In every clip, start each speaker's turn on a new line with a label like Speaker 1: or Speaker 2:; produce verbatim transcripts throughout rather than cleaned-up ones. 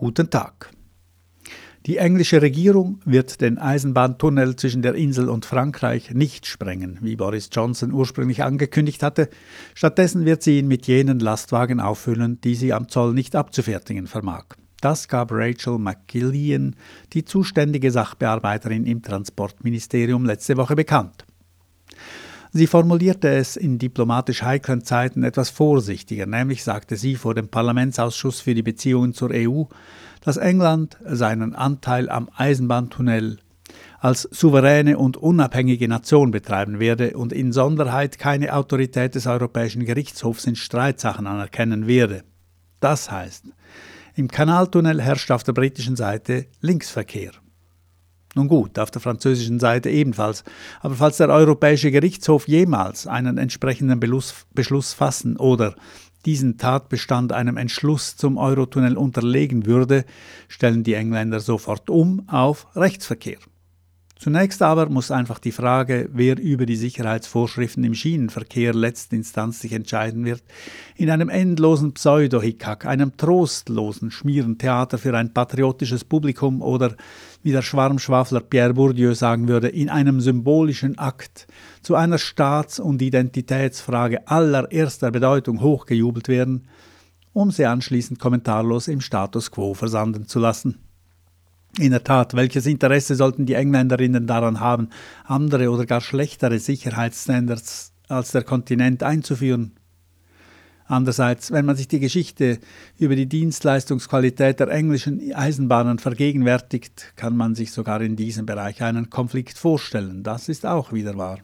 Speaker 1: Guten Tag. Die englische Regierung wird den Eisenbahntunnel zwischen der Insel und Frankreich nicht sprengen, wie Boris Johnson ursprünglich angekündigt hatte. Stattdessen wird sie ihn mit jenen Lastwagen auffüllen, die sie am Zoll nicht abzufertigen vermag. Das gab Rachel McGillian, die zuständige Sachbearbeiterin im Transportministerium, letzte Woche bekannt. Sie formulierte es in diplomatisch heiklen Zeiten etwas vorsichtiger, nämlich sagte sie vor dem Parlamentsausschuss für die Beziehungen zur E U, dass England seinen Anteil am Eisenbahntunnel als souveräne und unabhängige Nation betreiben werde und insonderheit keine Autorität des Europäischen Gerichtshofs in Streitsachen anerkennen werde. Das heißt, im Kanaltunnel herrscht auf der britischen Seite Linksverkehr. Nun gut, auf der französischen Seite ebenfalls, aber falls der Europäische Gerichtshof jemals einen entsprechenden Beschluss, Beschluss fassen oder diesen Tatbestand einem Entschluss zum Eurotunnel unterlegen würde, stellen die Engländer sofort um auf Rechtsverkehr. Zunächst aber muss einfach die Frage, wer über die Sicherheitsvorschriften im Schienenverkehr letztinstanzlich entscheiden wird, in einem endlosen Pseudo-Hickhack, einem trostlosen Schmierentheater für ein patriotisches Publikum oder, wie der Schwarmschwafler Pierre Bourdieu sagen würde, in einem symbolischen Akt zu einer Staats- und Identitätsfrage allererster Bedeutung hochgejubelt werden, um sie anschließend kommentarlos im Status quo versanden zu lassen. In der Tat, welches Interesse sollten die Engländerinnen daran haben, andere oder gar schlechtere Sicherheitsstandards als der Kontinent einzuführen? Andererseits, wenn man sich die Geschichte über die Dienstleistungsqualität der englischen Eisenbahnen vergegenwärtigt, kann man sich sogar in diesem Bereich einen Konflikt vorstellen. Das ist auch wieder wahr.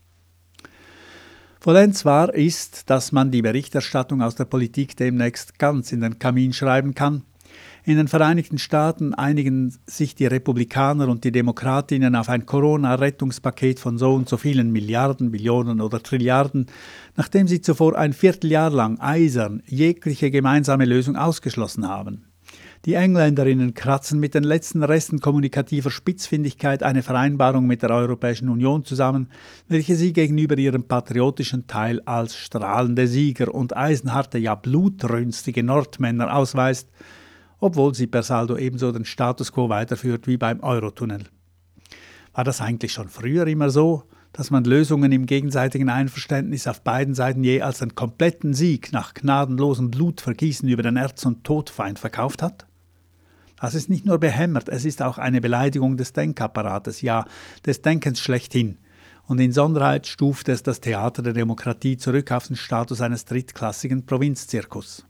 Speaker 1: Vollends wahr ist, dass man die Berichterstattung aus der Politik demnächst ganz in den Kamin schreiben kann. In den Vereinigten Staaten einigen sich die Republikaner und die Demokratinnen auf ein Corona-Rettungspaket von so und so vielen Milliarden, Billionen oder Trilliarden, nachdem sie zuvor ein Vierteljahr lang eisern jegliche gemeinsame Lösung ausgeschlossen haben. Die Engländerinnen kratzen mit den letzten Resten kommunikativer Spitzfindigkeit eine Vereinbarung mit der Europäischen Union zusammen, welche sie gegenüber ihrem patriotischen Teil als strahlende Sieger und eisenharte, ja blutrünstige Nordmänner ausweist, obwohl sie per Saldo ebenso den Status quo weiterführt wie beim Eurotunnel. War das eigentlich schon früher immer so, dass man Lösungen im gegenseitigen Einverständnis auf beiden Seiten je als einen kompletten Sieg nach gnadenlosem Blutvergießen über den Erz- und Todfeind verkauft hat? Das ist nicht nur behämmert, es ist auch eine Beleidigung des Denkapparates, ja, des Denkens schlechthin. Und insonderheit stuft es das Theater der Demokratie zurück auf den Status eines drittklassigen Provinzzirkus.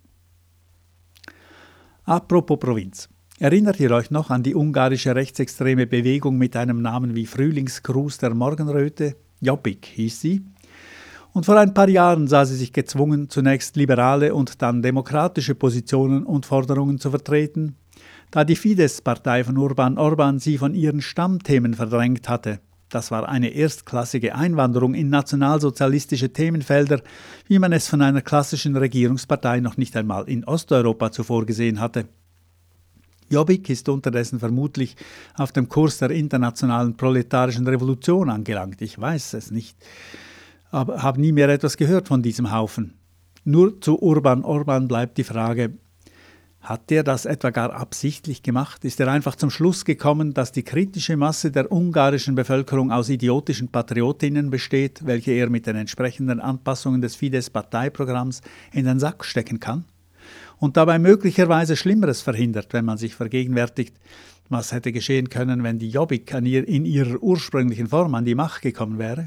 Speaker 1: Apropos Provinz. Erinnert ihr euch noch an die ungarische rechtsextreme Bewegung mit einem Namen wie Frühlingsgruß der Morgenröte? Jobbik hieß sie. Und vor ein paar Jahren sah sie sich gezwungen, zunächst liberale und dann demokratische Positionen und Forderungen zu vertreten, da die Fidesz-Partei von Urban Orban sie von ihren Stammthemen verdrängt hatte. Das war eine erstklassige Einwanderung in nationalsozialistische Themenfelder, wie man es von einer klassischen Regierungspartei noch nicht einmal in Osteuropa zuvor gesehen hatte. Jobbik ist unterdessen vermutlich auf dem Kurs der internationalen proletarischen Revolution angelangt. Ich weiß es nicht, aber habe nie mehr etwas gehört von diesem Haufen. Nur zu Urban Orban bleibt die Frage: Hat er das etwa gar absichtlich gemacht? Ist er einfach zum Schluss gekommen, dass die kritische Masse der ungarischen Bevölkerung aus idiotischen Patriotinnen besteht, welche er mit den entsprechenden Anpassungen des Fidesz-Parteiprogramms in den Sack stecken kann? Und dabei möglicherweise Schlimmeres verhindert, wenn man sich vergegenwärtigt, was hätte geschehen können, wenn die Jobbik an ihr, in ihrer ursprünglichen Form an die Macht gekommen wäre?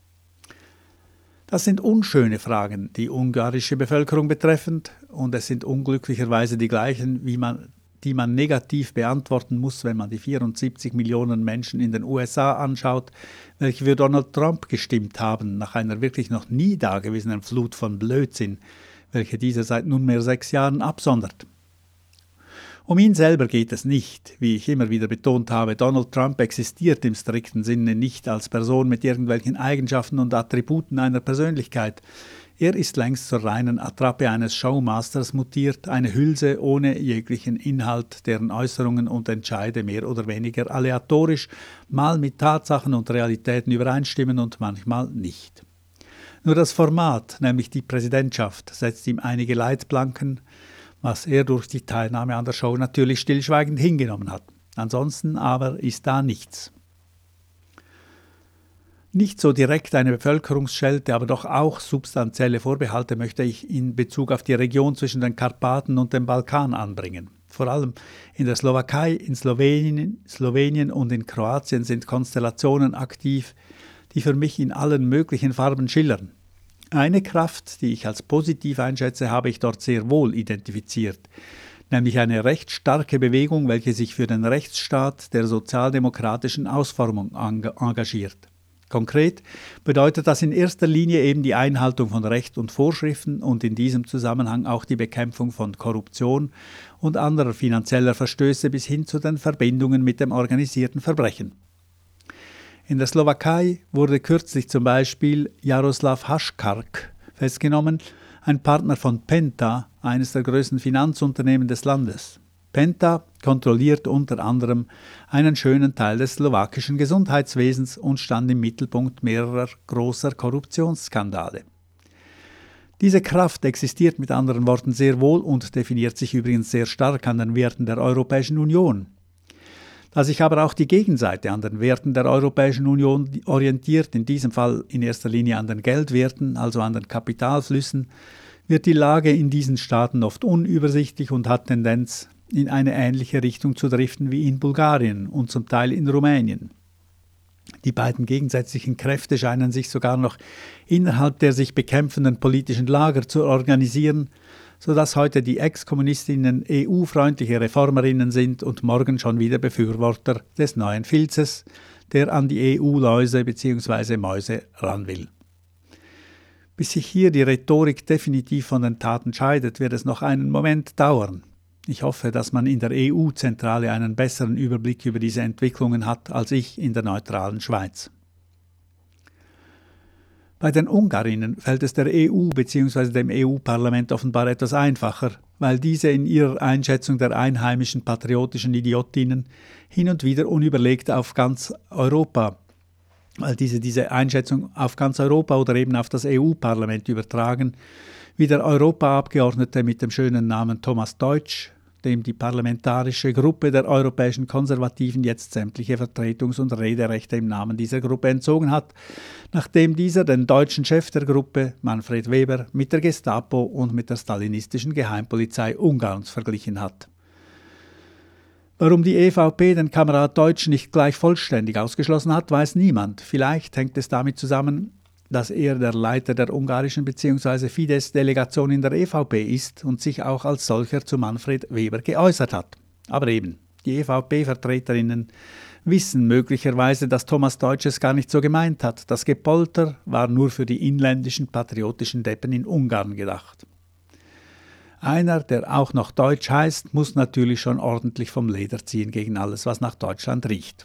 Speaker 1: Das sind unschöne Fragen, die ungarische Bevölkerung betreffend, und es sind unglücklicherweise die gleichen, wie man, die man negativ beantworten muss, wenn man die vierundsiebzig Millionen Menschen in den U S A anschaut, welche für Donald Trump gestimmt haben, nach einer wirklich noch nie dagewesenen Flut von Blödsinn, welche dieser seit nunmehr sechs Jahren absondert. Um ihn selber geht es nicht, wie ich immer wieder betont habe. Donald Trump existiert im strikten Sinne nicht als Person mit irgendwelchen Eigenschaften und Attributen einer Persönlichkeit. Er ist längst zur reinen Attrappe eines Showmasters mutiert, eine Hülse ohne jeglichen Inhalt, deren Äußerungen und Entscheide mehr oder weniger aleatorisch, mal mit Tatsachen und Realitäten übereinstimmen und manchmal nicht. Nur das Format, nämlich die Präsidentschaft, setzt ihm einige Leitplanken, was er durch die Teilnahme an der Show natürlich stillschweigend hingenommen hat. Ansonsten aber ist da nichts. Nicht so direkt eine Bevölkerungsschelte, aber doch auch substanzielle Vorbehalte möchte ich in Bezug auf die Region zwischen den Karpaten und dem Balkan anbringen. Vor allem in der Slowakei, in Slowenien, Slowenien und in Kroatien sind Konstellationen aktiv, die für mich in allen möglichen Farben schillern. Eine Kraft, die ich als positiv einschätze, habe ich dort sehr wohl identifiziert, nämlich eine recht starke Bewegung, welche sich für den Rechtsstaat der sozialdemokratischen Ausformung engagiert. Konkret bedeutet das in erster Linie eben die Einhaltung von Recht und Vorschriften und in diesem Zusammenhang auch die Bekämpfung von Korruption und anderer finanzieller Verstöße bis hin zu den Verbindungen mit dem organisierten Verbrechen. In der Slowakei wurde kürzlich zum Beispiel Jaroslav Haškark festgenommen, ein Partner von Penta, eines der größten Finanzunternehmen des Landes. Penta kontrolliert unter anderem einen schönen Teil des slowakischen Gesundheitswesens und stand im Mittelpunkt mehrerer großer Korruptionsskandale. Diese Kraft existiert mit anderen Worten sehr wohl und definiert sich übrigens sehr stark an den Werten der Europäischen Union. Da sich aber auch die Gegenseite an den Werten der Europäischen Union orientiert, in diesem Fall in erster Linie an den Geldwerten, also an den Kapitalflüssen, wird die Lage in diesen Staaten oft unübersichtlich und hat Tendenz, in eine ähnliche Richtung zu driften wie in Bulgarien und zum Teil in Rumänien. Die beiden gegensätzlichen Kräfte scheinen sich sogar noch innerhalb der sich bekämpfenden politischen Lager zu organisieren, sodass heute die Ex-Kommunistinnen E U-freundliche Reformerinnen sind und morgen schon wieder Befürworter des neuen Filzes, der an die E U-Läuse bzw. Mäuse ran will. Bis sich hier die Rhetorik definitiv von den Taten scheidet, wird es noch einen Moment dauern. Ich hoffe, dass man in der E U-Zentrale einen besseren Überblick über diese Entwicklungen hat als ich in der neutralen Schweiz. Bei den Ungarinnen fällt es der E U bzw. dem E U-Parlament offenbar etwas einfacher, weil diese in ihrer Einschätzung der einheimischen patriotischen Idiotinnen hin und wieder unüberlegt auf ganz Europa, weil diese diese Einschätzung auf ganz Europa oder eben auf das E U-Parlament übertragen, wie der Europaabgeordnete mit dem schönen Namen Thomas Deutsch, dem die parlamentarische Gruppe der europäischen Konservativen jetzt sämtliche Vertretungs- und Rederechte im Namen dieser Gruppe entzogen hat, nachdem dieser den deutschen Chef der Gruppe, Manfred Weber, mit der Gestapo und mit der stalinistischen Geheimpolizei Ungarns verglichen hat. Warum die E V P den Kamerad Deutsch nicht gleich vollständig ausgeschlossen hat, weiß niemand. Vielleicht hängt es damit zusammen, dass er der Leiter der ungarischen bzw. Fidesz-Delegation in der E V P ist und sich auch als solcher zu Manfred Weber geäußert hat. Aber eben, die E V P-Vertreterinnen wissen möglicherweise, dass Thomas Deutsch es gar nicht so gemeint hat. Das Gepolter war nur für die inländischen patriotischen Deppen in Ungarn gedacht. Einer, der auch noch Deutsch heißt, muss natürlich schon ordentlich vom Leder ziehen gegen alles, was nach Deutschland riecht.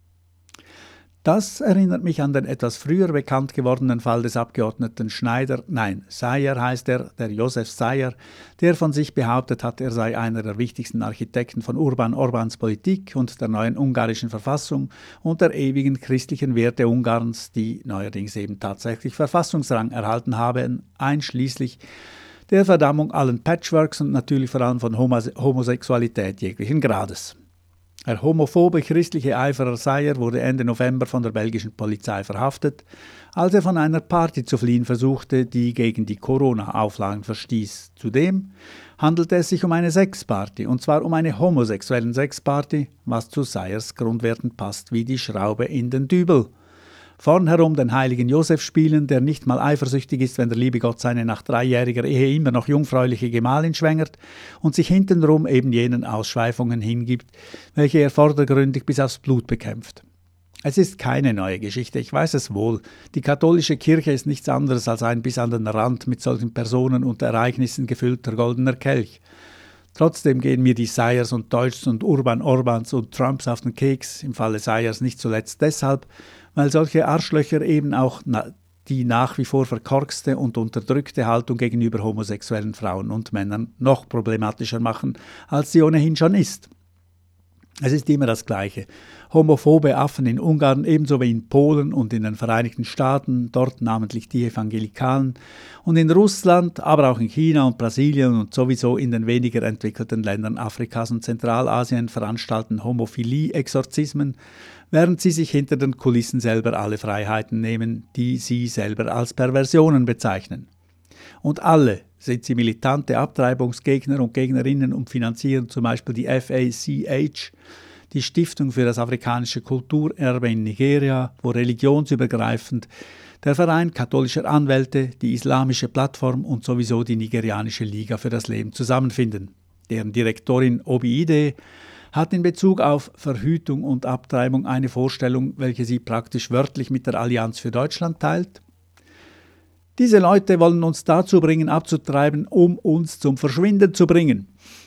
Speaker 1: Das erinnert mich an den etwas früher bekannt gewordenen Fall des Abgeordneten Schneider, nein, Sayer heißt er, der Josef Sayer, der von sich behauptet hat, er sei einer der wichtigsten Architekten von Urban Orbáns Politik und der neuen ungarischen Verfassung und der ewigen christlichen Werte Ungarns, die neuerdings eben tatsächlich Verfassungsrang erhalten haben, einschließlich der Verdammung allen Patchworks und natürlich vor allem von Homosexualität jeglichen Grades. Der homophobe christliche Eiferer Sayer wurde Ende November von der belgischen Polizei verhaftet, als er von einer Party zu fliehen versuchte, die gegen die Corona-Auflagen verstieß. Zudem handelte es sich um eine Sexparty, und zwar um eine homosexuellen Sexparty, was zu Sayers Grundwerten passt wie die Schraube in den Dübel. Vornherum den heiligen Josef spielen, der nicht mal eifersüchtig ist, wenn der liebe Gott seine nach dreijähriger Ehe immer noch jungfräuliche Gemahlin schwängert und sich hintenrum eben jenen Ausschweifungen hingibt, welche er vordergründig bis aufs Blut bekämpft. Es ist keine neue Geschichte, ich weiß es wohl. Die katholische Kirche ist nichts anderes als ein bis an den Rand mit solchen Personen und Ereignissen gefüllter goldener Kelch. Trotzdem gehen mir die Sayers und Deutschs und Urban Orbáns und Trumps auf den Keks, im Falle Sayers nicht zuletzt deshalb, weil solche Arschlöcher eben auch na- die nach wie vor verkorkste und unterdrückte Haltung gegenüber homosexuellen Frauen und Männern noch problematischer machen, als sie ohnehin schon ist. Es ist immer das Gleiche. Homophobe Affen in Ungarn ebenso wie in Polen und in den Vereinigten Staaten, dort namentlich die Evangelikalen, und in Russland, aber auch in China und Brasilien und sowieso in den weniger entwickelten Ländern Afrikas und Zentralasien veranstalten Homophilie-Exorzismen, während sie sich hinter den Kulissen selber alle Freiheiten nehmen, die sie selber als Perversionen bezeichnen. Und alle sind sie militante Abtreibungsgegner und Gegnerinnen und finanzieren zum Beispiel die F A C H, die Stiftung für das afrikanische Kulturerbe in Nigeria, wo religionsübergreifend der Verein katholischer Anwälte, die Islamische Plattform und sowieso die Nigerianische Liga für das Leben zusammenfinden. Deren Direktorin Obiide hat in Bezug auf Verhütung und Abtreibung eine Vorstellung, welche sie praktisch wörtlich mit der Allianz für Deutschland teilt. Diese Leute wollen uns dazu bringen, abzutreiben, um uns zum Verschwinden zu bringen.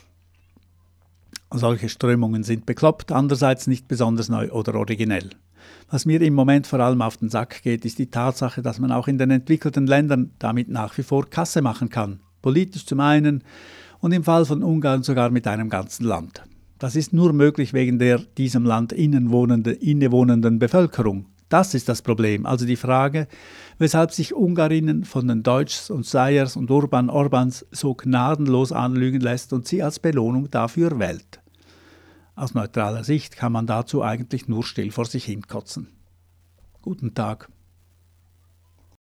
Speaker 1: Solche Strömungen sind bekloppt, andererseits nicht besonders neu oder originell. Was mir im Moment vor allem auf den Sack geht, ist die Tatsache, dass man auch in den entwickelten Ländern damit nach wie vor Kasse machen kann. Politisch zum einen und im Fall von Ungarn sogar mit einem ganzen Land. Das ist nur möglich wegen der diesem Land innewohnenden Bevölkerung. Das ist das Problem, also die Frage, weshalb sich Ungarinnen von den Deutschs und Sayers und Urban Orbans so gnadenlos anlügen lässt und sie als Belohnung dafür wählt. Aus neutraler Sicht kann man dazu eigentlich nur still vor sich hinkotzen. Guten Tag.